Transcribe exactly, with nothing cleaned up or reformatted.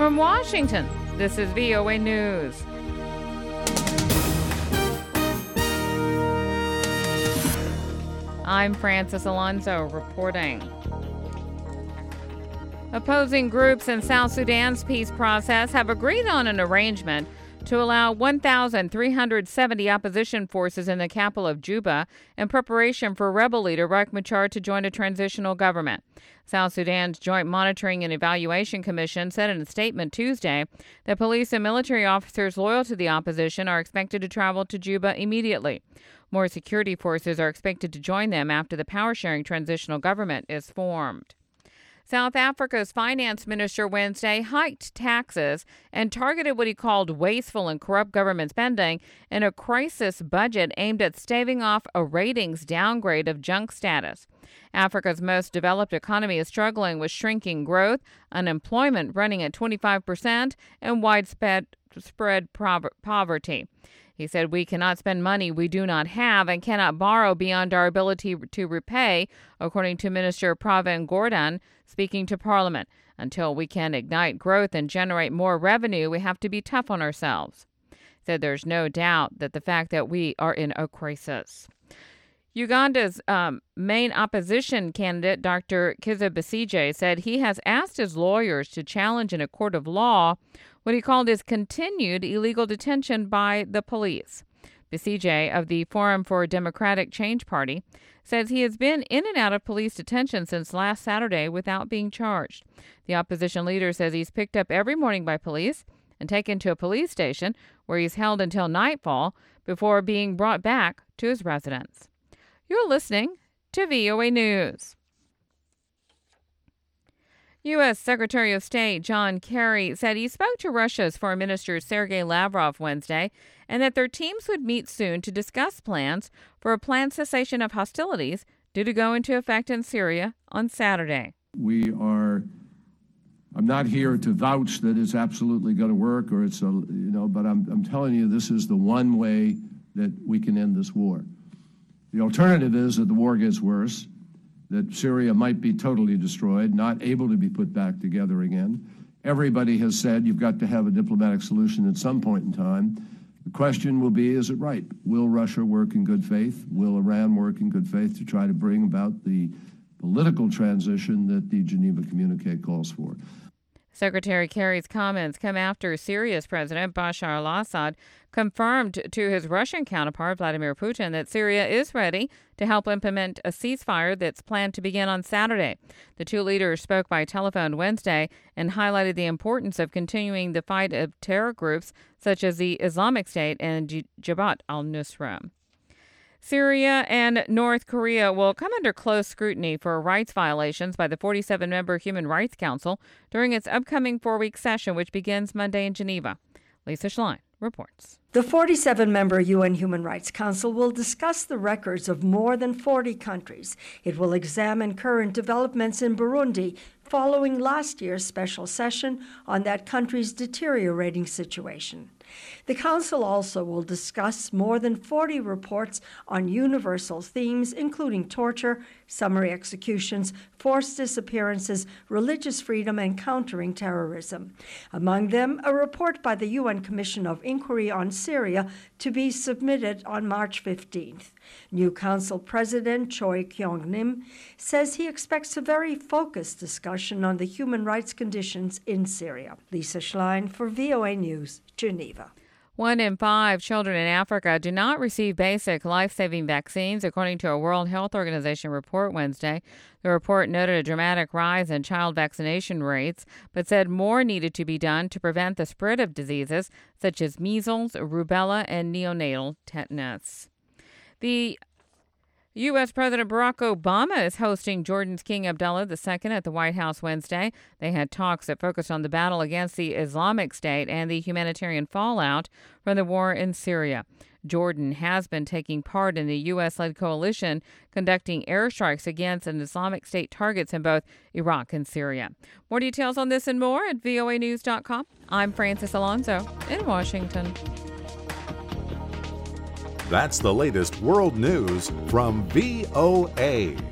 From Washington, this is V O A News. I'm Francis Alonso reporting. Opposing groups in South Sudan's peace process have agreed on an arrangement to allow one thousand three hundred seventy opposition forces in the capital of Juba in preparation for rebel leader Riek Machar to join a transitional government. South Sudan's Joint Monitoring and Evaluation Commission said in a statement Tuesday that police and military officers loyal to the opposition are expected to travel to Juba immediately. More security forces are expected to join them after the power-sharing transitional government is formed. South Africa's finance minister Wednesday hiked taxes and targeted what he called wasteful and corrupt government spending in a crisis budget aimed at staving off a ratings downgrade of junk status. Africa's most developed economy is struggling with shrinking growth, unemployment running at twenty-five percent, and widespread spread poverty. He said, "We cannot spend money we do not have and cannot borrow beyond our ability to repay," according to Minister Pravin Gordhan, speaking to Parliament. "Until we can ignite growth and generate more revenue, we have to be tough on ourselves." He said there's no doubt that the fact that we are in a crisis. Uganda's um, main opposition candidate, Doctor Kizza Besigye, said he has asked his lawyers to challenge in a court of law what he called his continued illegal detention by the police. Besigye of the Forum for Democratic Change Party says he has been in and out of police detention since last Saturday without being charged. The opposition leader says he's picked up every morning by police and taken to a police station where he's held until nightfall before being brought back to his residence. You're listening to V O A News. U S. Secretary of State John Kerry said he spoke to Russia's Foreign Minister Sergei Lavrov Wednesday and that their teams would meet soon to discuss plans for a planned cessation of hostilities due to go into effect in Syria on Saturday. We are, I'm not here to vouch that it's absolutely going to work or it's, a, you know, but I'm, I'm telling you this is the one way that we can end this war. The alternative is that the war gets worse, that Syria might be totally destroyed, not able to be put back together again. Everybody has said you've got to have a diplomatic solution at some point in time. The question will be, is it right? Will Russia work in good faith? Will Iran work in good faith to try to bring about the political transition that the Geneva Communique calls for? Secretary Kerry's comments come after Syria's President Bashar al-Assad confirmed to his Russian counterpart Vladimir Putin that Syria is ready to help implement a ceasefire that's planned to begin on Saturday. The two leaders spoke by telephone Wednesday and highlighted the importance of continuing the fight of terror groups such as the Islamic State and Jabhat al-Nusra. Syria and North Korea will come under close scrutiny for rights violations by the forty-seven member Human Rights Council during its upcoming four-week session, which begins Monday in Geneva. Lisa Schlein reports. The forty-seven member U N Human Rights Council will discuss the records of more than forty countries. It will examine current developments in Burundi following last year's special session on that country's deteriorating situation. The Council also will discuss more than forty reports on universal themes, including torture, summary executions, forced disappearances, religious freedom, and countering terrorism. Among them, a report by the U N Commission of Inquiry on Syria to be submitted on March fifteenth. New Council President Choi Kyung-nim says he expects a very focused discussion on the human rights conditions in Syria. Lisa Schlein for V O A News, Geneva. One in five children in Africa do not receive basic life-saving vaccines, according to a World Health Organization report Wednesday. The report noted a dramatic rise in child vaccination rates, but said more needed to be done to prevent the spread of diseases such as measles, rubella, and neonatal tetanus. The U S. President Barack Obama is hosting Jordan's King Abdullah the Second at the White House Wednesday. They had talks that focused on the battle against the Islamic State and the humanitarian fallout from the war in Syria. Jordan has been taking part in the U S-led coalition conducting airstrikes against an Islamic State targets in both Iraq and Syria. More details on this and more at V O A news dot com. I'm Francis Alonso in Washington. That's the latest world news from V O A.